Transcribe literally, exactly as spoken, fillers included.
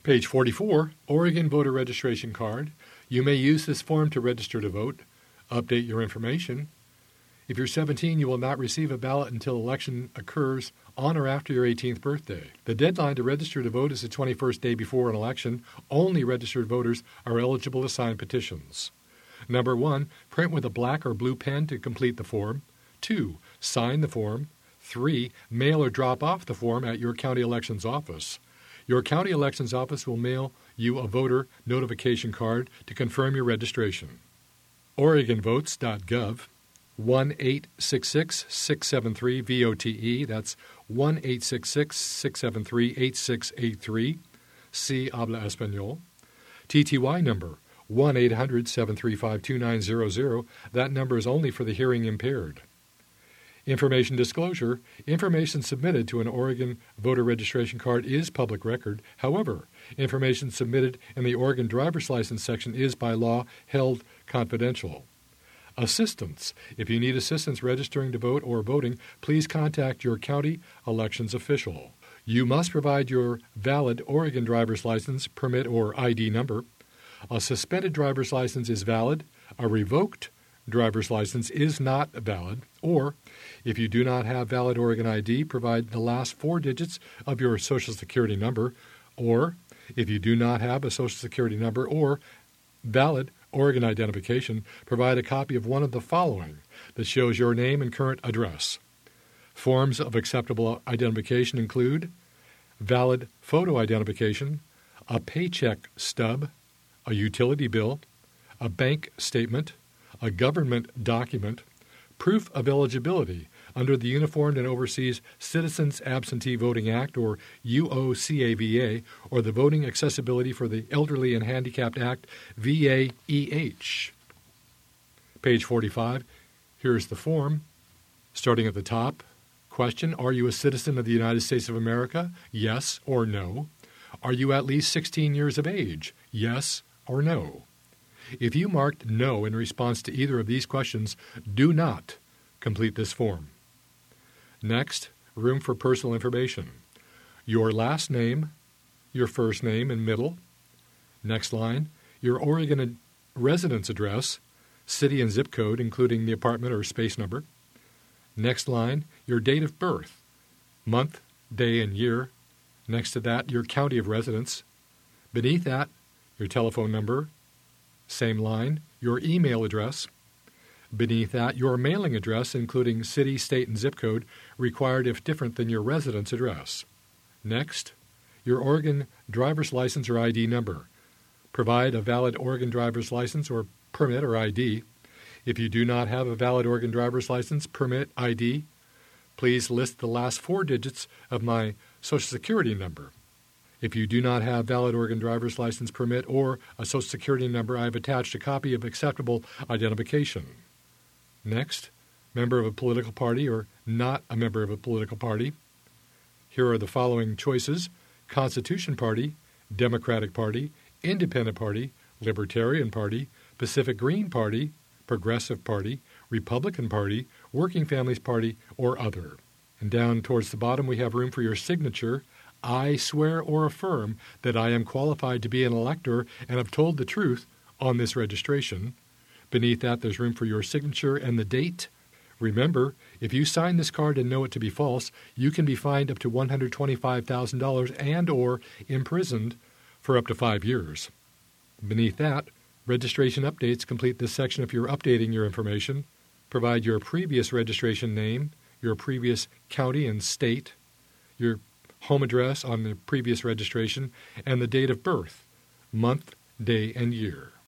Page forty-four, Oregon Voter Registration Card. You may use this form to register to vote, update your information. If you're seventeen, you will not receive a ballot until election occurs on or after your eighteenth birthday. The deadline to register to vote is the twenty-first day before an election. Only registered voters are eligible to sign petitions. Number one, print with a black or blue pen to complete the form. Two, sign the form. Three, mail or drop off the form at your county elections office. Your county elections office will mail you a voter notification card to confirm your registration. Oregon Votes dot gov, one eight six six, six seven three, V O T E. That's one eight six six, six seven three, eight six eight three. Si habla español. T T Y number, one eight hundred, seven three five, two nine zero zero. That number is only for the hearing impaired. Information disclosure. Information submitted to an Oregon voter registration card is public record. However, information submitted in the Oregon driver's license section is by law held confidential. Assistance. If you need assistance registering to vote or voting, please contact your county elections official. You must provide your valid Oregon driver's license, permit, or I D number. A suspended driver's license is valid. A revoked driver's license is not valid. Or, if you do not have valid Oregon I D, provide the last four digits of your Social Security number. Or, if you do not have a Social Security number or valid Oregon identification, provide a copy of one of the following that shows your name and current address. Forms of acceptable identification include valid photo identification, a paycheck stub, a utility bill, a bank statement, a government document, proof of eligibility under the Uniformed and Overseas Citizens Absentee Voting Act, or U O C A V A, or the Voting Accessibility for the Elderly and Handicapped Act, V A E H. Page forty-five. Here's the form. Starting at the top. Question, are you a citizen of the United States of America? Yes or no. Are you at least sixteen years of age? Yes or no. If you marked no in response to either of these questions, do not complete this form. Next, room for personal information. Your last name, your first name and middle. Next line, your Oregon residence address, city and zip code, including the apartment or space number. Next line, your date of birth, month, day, and year. Next to that, your county of residence. Beneath that, your telephone number. Same line, your email address. Beneath that, your mailing address, including city, state, and zip code, required if different than your residence address. Next, your Oregon driver's license or I D number. Provide a valid Oregon driver's license or permit or I D. If you do not have a valid Oregon driver's license, permit, I D, please list the last four digits of my Social Security number. If you do not have valid Oregon driver's license, permit, or a Social Security number, I have attached a copy of acceptable identification. Next, member of a political party or not a member of a political party. Here are the following choices: Constitution Party, Democratic Party, Independent Party, Libertarian Party, Pacific Green Party, Progressive Party, Republican Party, Working Families Party, or other. And down towards the bottom we have room for your signature. I swear or affirm that I am qualified to be an elector and have told the truth on this registration. Beneath that, there's room for your signature and the date. Remember, if you sign this card and know it to be false, you can be fined up to one hundred twenty-five thousand dollars and or imprisoned for up to five years. Beneath that, registration updates complete this section if you're updating your information. Provide your previous registration name, your previous county and state, your home address on the previous registration, and the date of birth, month, day, and year.